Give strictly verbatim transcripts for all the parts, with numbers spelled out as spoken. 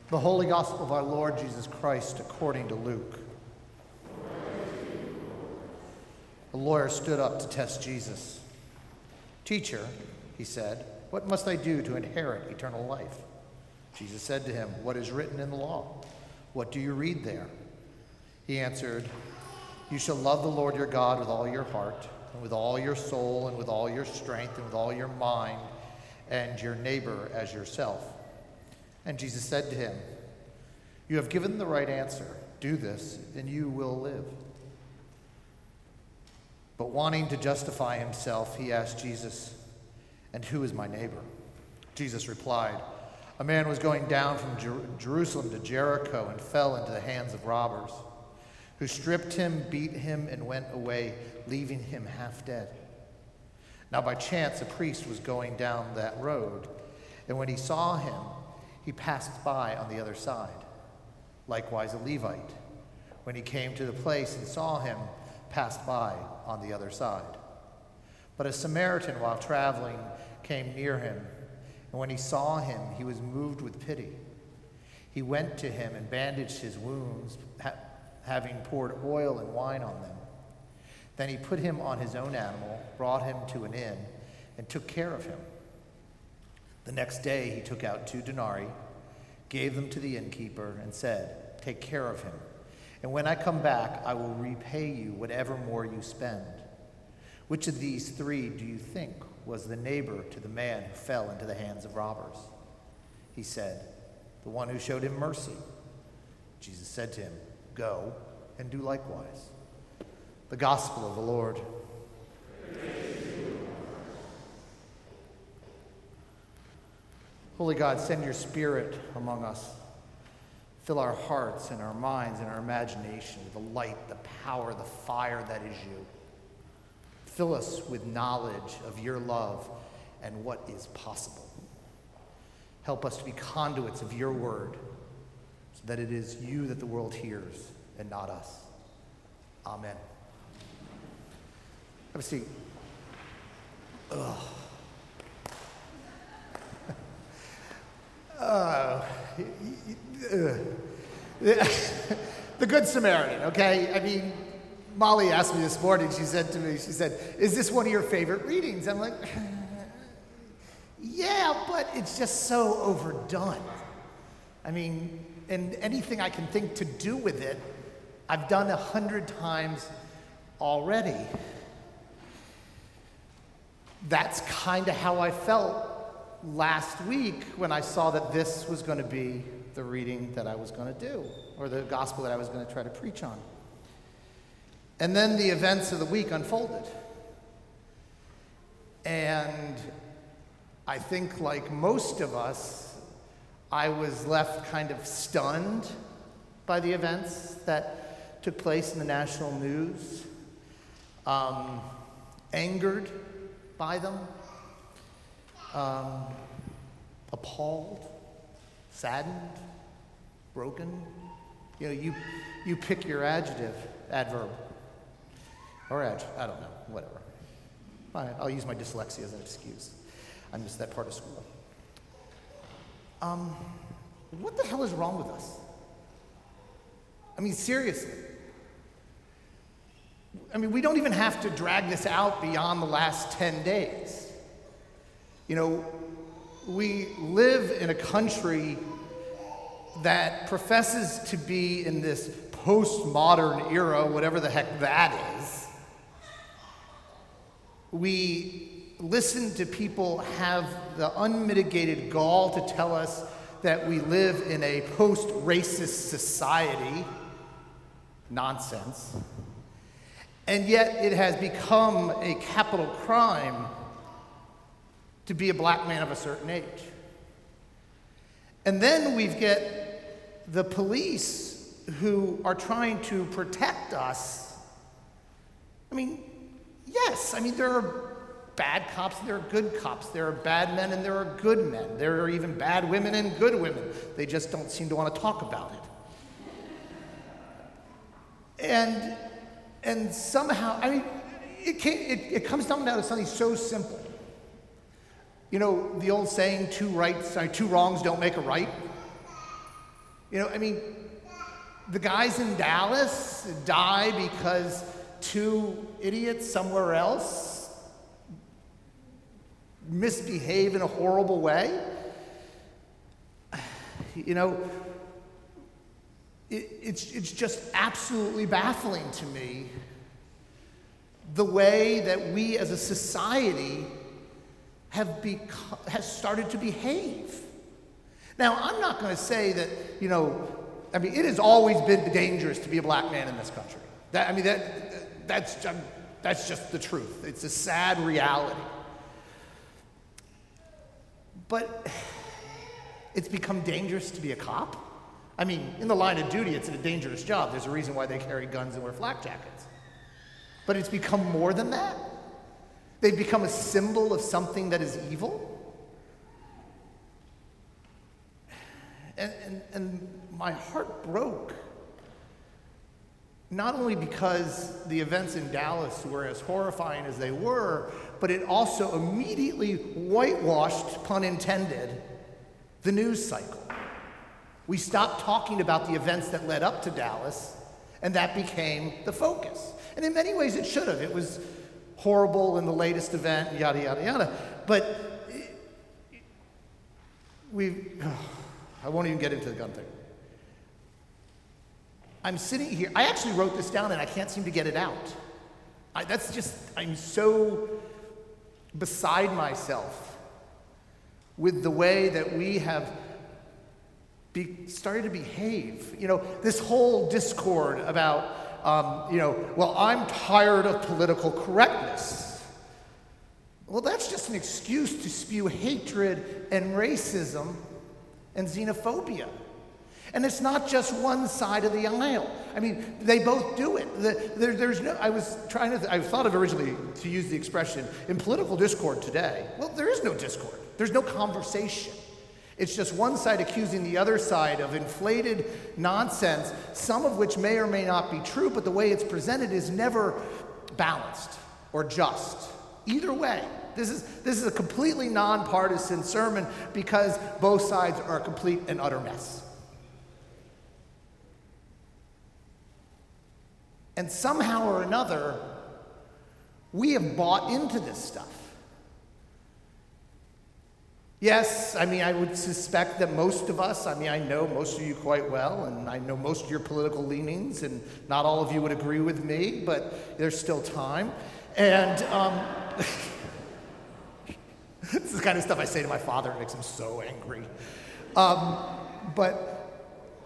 The Holy Gospel of our Lord Jesus Christ according to Luke. The lawyer stood up to test Jesus. "Teacher," he said, "what must I do to inherit eternal life?" Jesus said to him, "What is written in the law? What do you read there?" He answered, "You shall love the Lord your God with all your heart, and with all your soul, and with all your strength, and with all your mind, and your neighbor as yourself." And Jesus said to him, "You have given the right answer. Do this, and you will live." But wanting to justify himself, he asked Jesus, "And who is my neighbor?" Jesus replied, "A man was going down from Jer- Jerusalem to Jericho and fell into the hands of robbers, who stripped him, beat him, and went away, leaving him half dead. Now by chance a priest was going down that road, and when he saw him, he passed by on the other side. Likewise a Levite, when he came to the place and saw him, passed by on the other side. But a Samaritan, while traveling, came near him, and when he saw him, he was moved with pity. He went to him and bandaged his wounds, ha- having poured oil and wine on them. Then he put him on his own animal, brought him to an inn, and took care of him. The next day he took out two denarii, gave them to the innkeeper, and said, 'Take care of him, and when I come back, I will repay you whatever more you spend.' Which of these three do you think was the neighbor to the man who fell into the hands of robbers?" He said, "The one who showed him mercy." Jesus said to him, "Go and do likewise." The Gospel of the Lord. Holy God, send your Spirit among us. Fill our hearts and our minds and our imagination with the light, the power, the fire that is you. Fill us with knowledge of your love and what is possible. Help us to be conduits of your word, so that it is you that the world hears and not us. Amen. Have a seat. Ugh. Uh, the Good Samaritan, okay? I mean, Molly asked me this morning, she said to me, she said, "Is this one of your favorite readings?" I'm like, yeah, but it's just so overdone. I mean, and anything I can think to do with it, I've done a hundred times already. That's kind of how I felt last week when I saw that this was going to be the reading that I was going to do, or the gospel that I was going to try to preach on. And then the events of the week unfolded. And I think, like most of us, I was left kind of stunned by the events that took place in the national news, um, angered by them, um, appalled, saddened, broken. You know, you you pick your adjective, adverb, or adjective, I don't know, whatever. Fine, I'll use my dyslexia as an excuse. I missed that part of school. Um, what the hell is wrong with us? I mean, seriously. I mean, we don't even have to drag this out beyond the last ten days. You know, we live in a country that professes to be in this postmodern era, whatever the heck that is. We listen to people have the unmitigated gall to tell us that we live in a post-racist society. Nonsense. And yet it has become a capital crime to be a black man of a certain age. And then we get the police who are trying to protect us. I mean, yes, I mean, there are bad cops and there are good cops. There are bad men and there are good men. There are even bad women and good women. They just don't seem to want to talk about it. And and somehow, I mean, it, can't, it, it comes down to something so simple. You know, the old saying, two rights, sorry, two wrongs don't make a right. You know, I mean, the guys in Dallas die because two idiots somewhere else misbehave in a horrible way. You know, it, it's, it's just absolutely baffling to me the way that we as a society have become, has started to behave. Now, I'm not going to say that, you know, I mean, it has always been dangerous to be a black man in this country. That, I mean, that, that's, that's just the truth. It's a sad reality. But it's become dangerous to be a cop. I mean, in the line of duty, it's a dangerous job. There's a reason why they carry guns and wear flak jackets. But it's become more than that. They've become a symbol of something that is evil. And, and, and my heart broke, not only because the events in Dallas were as horrifying as they were, but it also immediately whitewashed, pun intended, the news cycle. We stopped talking about the events that led up to Dallas, and that became the focus. And in many ways it should have. It was horrible in the latest event, yada, yada, yada. But we... I won't even get into the gun thing. I'm sitting here. I actually wrote this down and I can't seem to get it out. I, that's just, I'm so beside myself with the way that we have be, started to behave. You know, this whole discord about, um, you know, well, I'm tired of political correctness. Well, that's just an excuse to spew hatred and racism and xenophobia. And it's not just one side of the aisle. I mean, they both do it. The, there, there's no, I was trying to, th- I thought of originally to use the expression, in political discord today, well, there is no discord. There's no conversation. It's just one side accusing the other side of inflated nonsense, some of which may or may not be true, but the way it's presented is never balanced or just. Either way. This is, this is a completely nonpartisan sermon because both sides are a complete and utter mess. And somehow or another, we have bought into this stuff. Yes, I mean, I would suspect that most of us, I mean, I know most of you quite well, and I know most of your political leanings, and not all of you would agree with me, but there's still time. And, um... this is the kind of stuff I say to my father. It makes him so angry. Um, but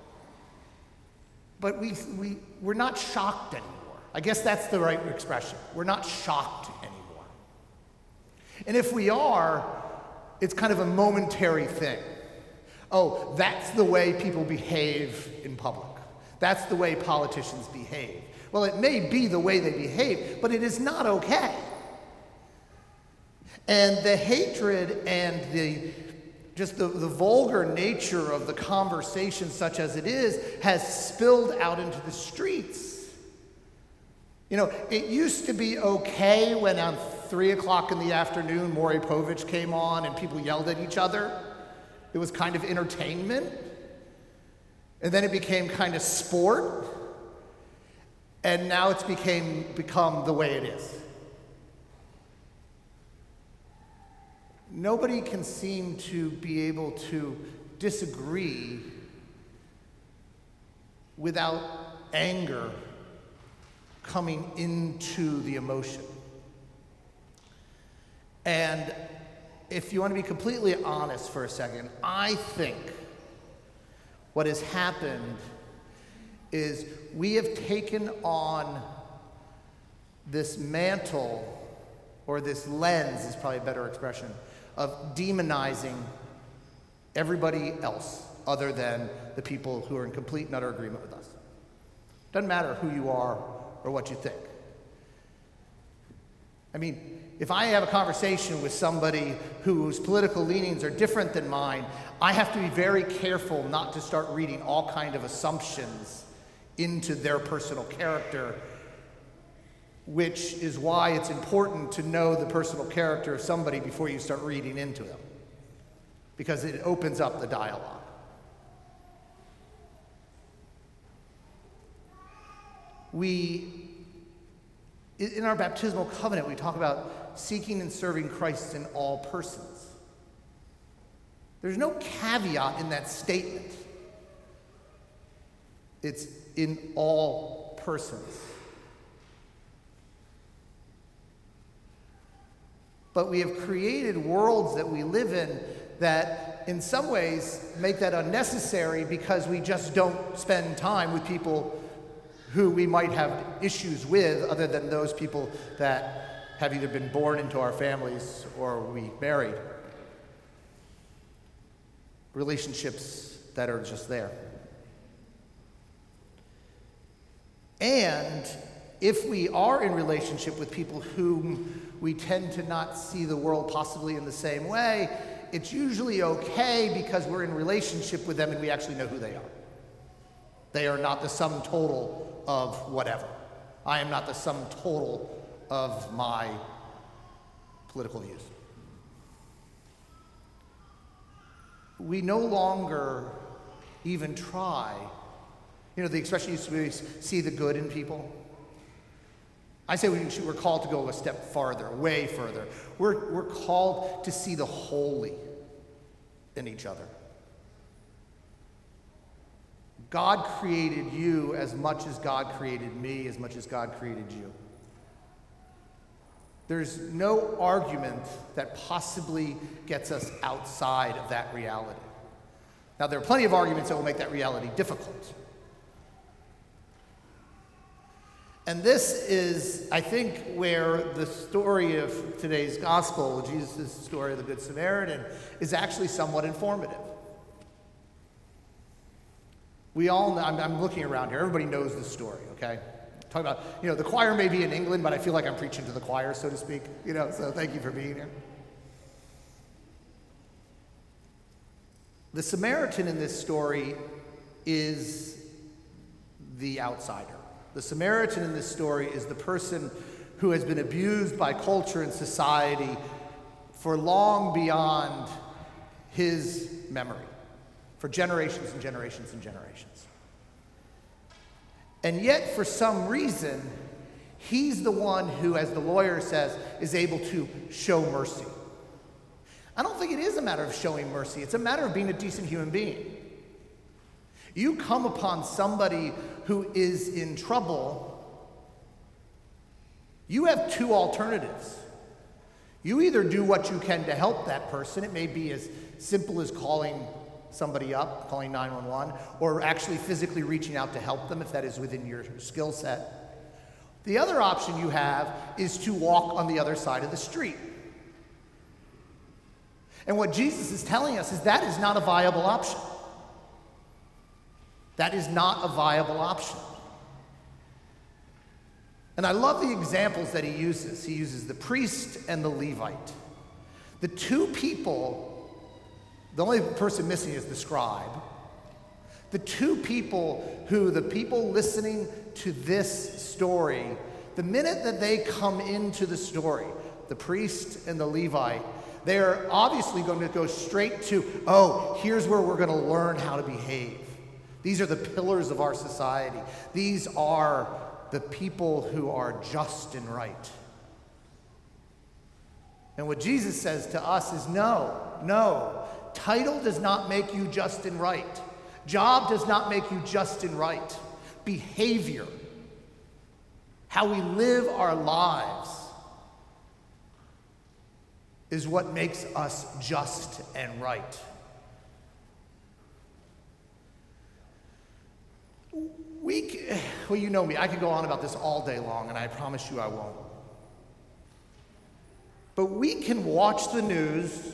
but we, we, we're not shocked anymore. I guess that's the right expression. We're not shocked anymore. And if we are, it's kind of a momentary thing. Oh, that's the way people behave in public. That's the way politicians behave. Well, it may be the way they behave, but it is not okay. And the hatred and the just the, the vulgar nature of the conversation, such as it is, has spilled out into the streets. You know, it used to be okay when on three o'clock in the afternoon, Maury Povich came on and people yelled at each other. It was kind of entertainment. And then it became kind of sport. And now it's became become the way it is. Nobody can seem to be able to disagree without anger coming into the emotion. And if you want to be completely honest for a second, I think what has happened is we have taken on this mantle, or this lens is probably a better expression, of demonizing everybody else other than the people who are in complete and utter agreement with us. Doesn't matter who you are or what you think. I mean, if I have a conversation with somebody whose political leanings are different than mine, I have to be very careful not to start reading all kind of assumptions into their personal character, which is why it's important to know the personal character of somebody before you start reading into them, because it opens up the dialogue. We, in our baptismal covenant, we talk about seeking and serving Christ in all persons. There's no caveat in that statement. It's in all persons. But we have created worlds that we live in that in some ways make that unnecessary because we just don't spend time with people who we might have issues with other than those people that have either been born into our families or we married. Relationships that are just there. And if we are in relationship with people whom we tend to not see the world possibly in the same way, it's usually okay because we're in relationship with them and we actually know who they are. They are not the sum total of whatever. I am not the sum total of my political views. We no longer even try. You know, the expression used to be, see the good in people. I say we should, we're called to go a step farther, way further. We're, we're called to see the holy in each other. God created you as much as God created me, as much as God created you. There's no argument that possibly gets us outside of that reality. Now, there are plenty of arguments that will make that reality difficult. And this is, I think, where the story of today's gospel, Jesus' story of the Good Samaritan, is actually somewhat informative. We all know, I'm, I'm looking around here, everybody knows the story, okay? Talk about, you know, the choir may be in England, but I feel like I'm preaching to the choir, so to speak, you know, so thank you for being here. The Samaritan in this story is the outsider. The Samaritan in this story is the person who has been abused by culture and society for long beyond his memory, for generations and generations and generations. And yet, for some reason, he's the one who, as the lawyer says, is able to show mercy. I don't think it is a matter of showing mercy. It's a matter of being a decent human being. You come upon somebody who is in trouble, you have two alternatives. You either do what you can to help that person. It may be as simple as calling somebody up, calling nine one one, or actually physically reaching out to help them if that is within your skill set. The other option you have is to walk on the other side of the street. And what Jesus is telling us is that is not a viable option. That is not a viable option. And I love the examples that he uses. He uses the priest and the Levite. The two people, the only person missing is the scribe. The two people who, the people listening to this story, the minute that they come into the story, the priest and the Levite, they're obviously going to go straight to, oh, here's where we're going to learn how to behave. These are the pillars of our society. These are the people who are just and right. And what Jesus says to us is no, no. Title does not make you just and right. Job does not make you just and right. Behavior, how we live our lives, is what makes us just and right. We, well, you know me, I could go on about this all day long, and I promise you I won't. But we can watch the news.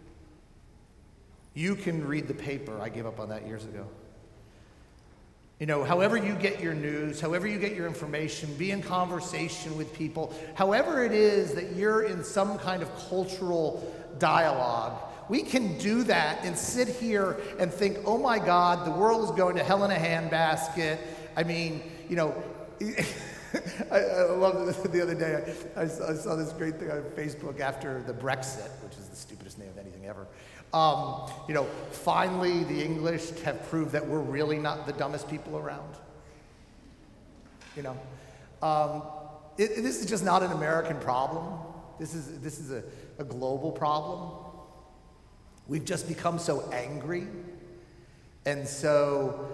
You can read the paper. I gave up on that years ago. You know, however you get your news, however you get your information, be in conversation with people, however it is that you're in some kind of cultural dialogue, we can do that and sit here and think, oh my God, the world is going to hell in a handbasket. I mean, you know, I, I love the, the other day, I, I saw this great thing on Facebook after the Brexit, which is the stupidest name of anything ever. Um, you know, finally the English have proved that we're really not the dumbest people around. you know. Um, it, it- this is just not an American problem. This is, this is a, a global problem. We've just become so angry and so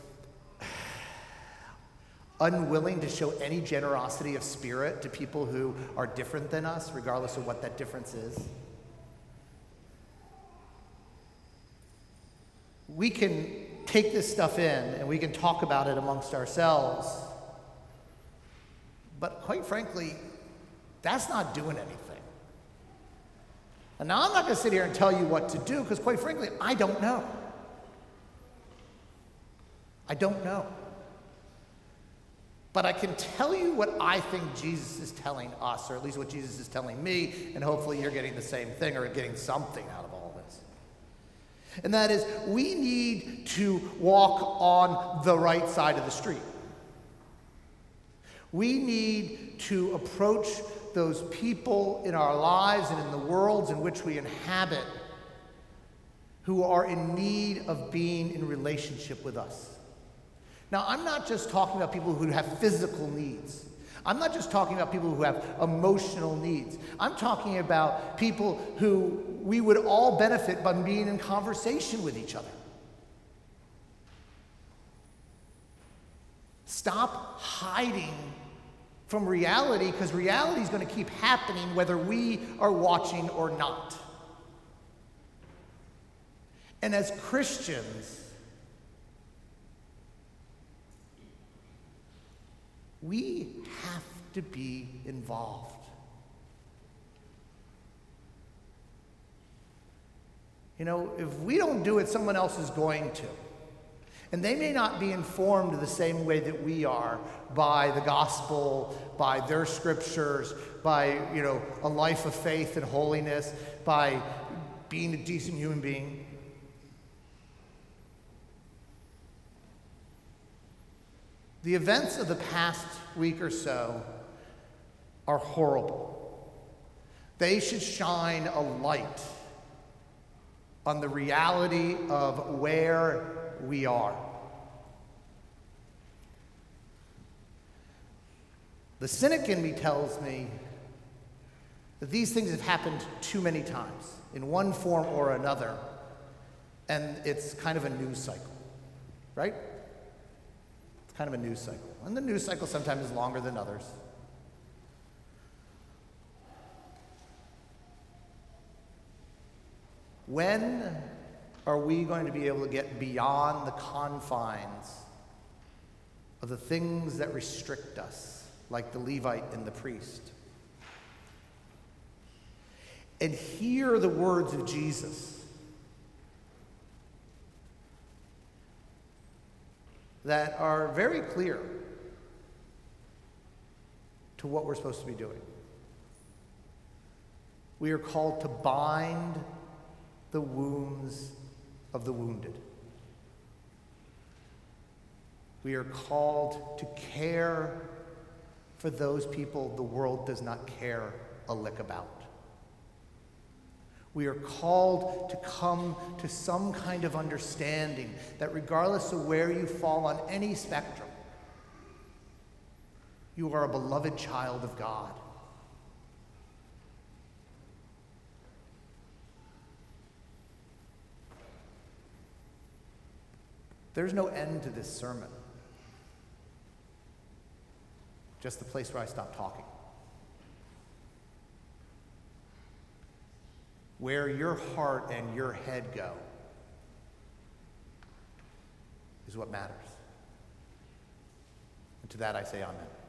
unwilling to show any generosity of spirit to people who are different than us, regardless of what that difference is. We can take this stuff in and we can talk about it amongst ourselves, but quite frankly, that's not doing anything. And now I'm not going to sit here and tell you what to do, because quite frankly, I don't know. I don't know. But I can tell you what I think Jesus is telling us, or at least what Jesus is telling me, and hopefully you're getting the same thing or getting something out of all this. And that is, we need to walk on the right side of the street. We need to approach those people in our lives and in the worlds in which we inhabit who are in need of being in relationship with us. Now, I'm not just talking about people who have physical needs. I'm not just talking about people who have emotional needs. I'm talking about people who we would all benefit by being in conversation with each other. Stop hiding from reality, because reality is going to keep happening whether we are watching or not. And as Christians, we have to be involved. You know, if we don't do it, someone else is going to. And they may not be informed the same way that we are by the gospel, by their scriptures, by, you know, a life of faith and holiness, by being a decent human being. The events of the past week or so are horrible. They should shine a light on the reality of where we are. The cynic in me tells me that these things have happened too many times in one form or another, and it's kind of a news cycle, right? It's kind of a news cycle. And the news cycle sometimes is longer than others. When are we going to be able to get beyond the confines of the things that restrict us, like the Levite and the priest, and hear the words of Jesus that are very clear to what we're supposed to be doing? We are called to bind the wounds of the wounded. We are called to care for those people the world does not care a lick about. We are called to come to some kind of understanding that regardless of where you fall on any spectrum, you are a beloved child of God. There's no end to this sermon. Just the place where I stop talking. Where your heart and your head go is what matters. And to that I say amen.